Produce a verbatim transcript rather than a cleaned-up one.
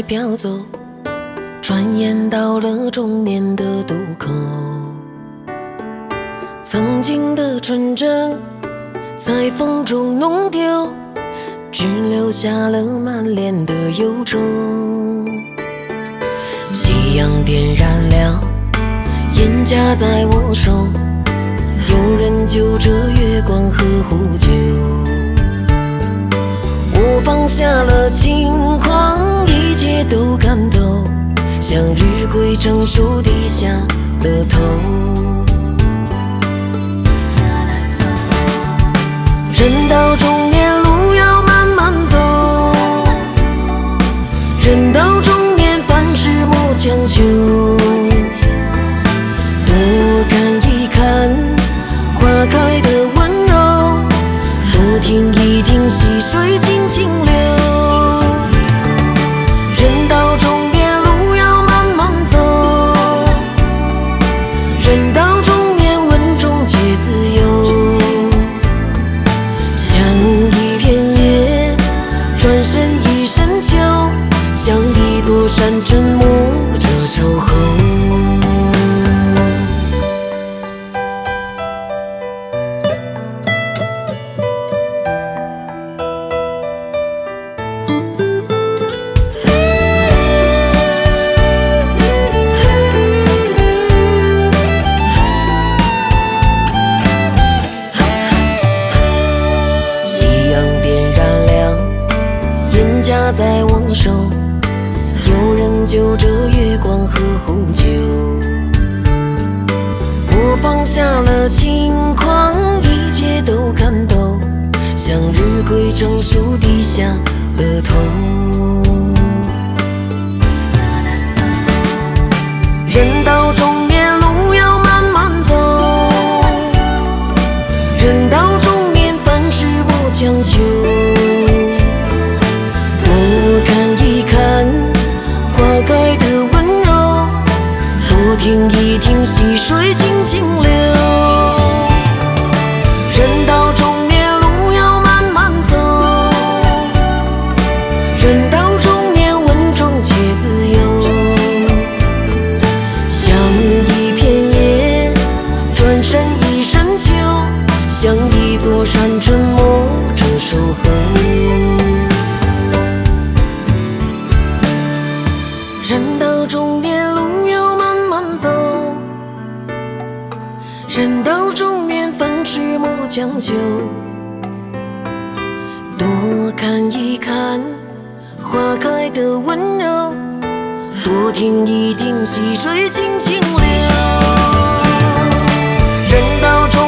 在飘走，转眼到了中年的渡口。曾经的纯真在风中弄丢，只留下了满脸的忧愁。夕阳点燃了烟夹在我手，有人就着月光喝壶酒。我放下了轻狂，一切都看透，向日晷成熟低下了头。人到中年路要慢慢走，人到中年凡事莫强求，多看一看花开的温柔，多听一听细水轻轻流。人到中年路要慢慢走，人到中年稳重且自由，像一片叶转身一身秋，像一座山沉默着守候。夹在我手，有人就着月光喝壶酒。我放下了轻狂，一切都看透，向日晷成熟低下了头。人到中年路要慢慢走，人到中年凡事莫强求，花开的温柔，多听一听细水轻轻流。人到中年路要慢慢走，人到中年稳重且自由，像一片叶转身一身秋，像一座山沉默着守候。人到中年路要慢慢走，人到中年凡事莫强求，多看一看花开的温柔，多听一听细水轻轻流。人到中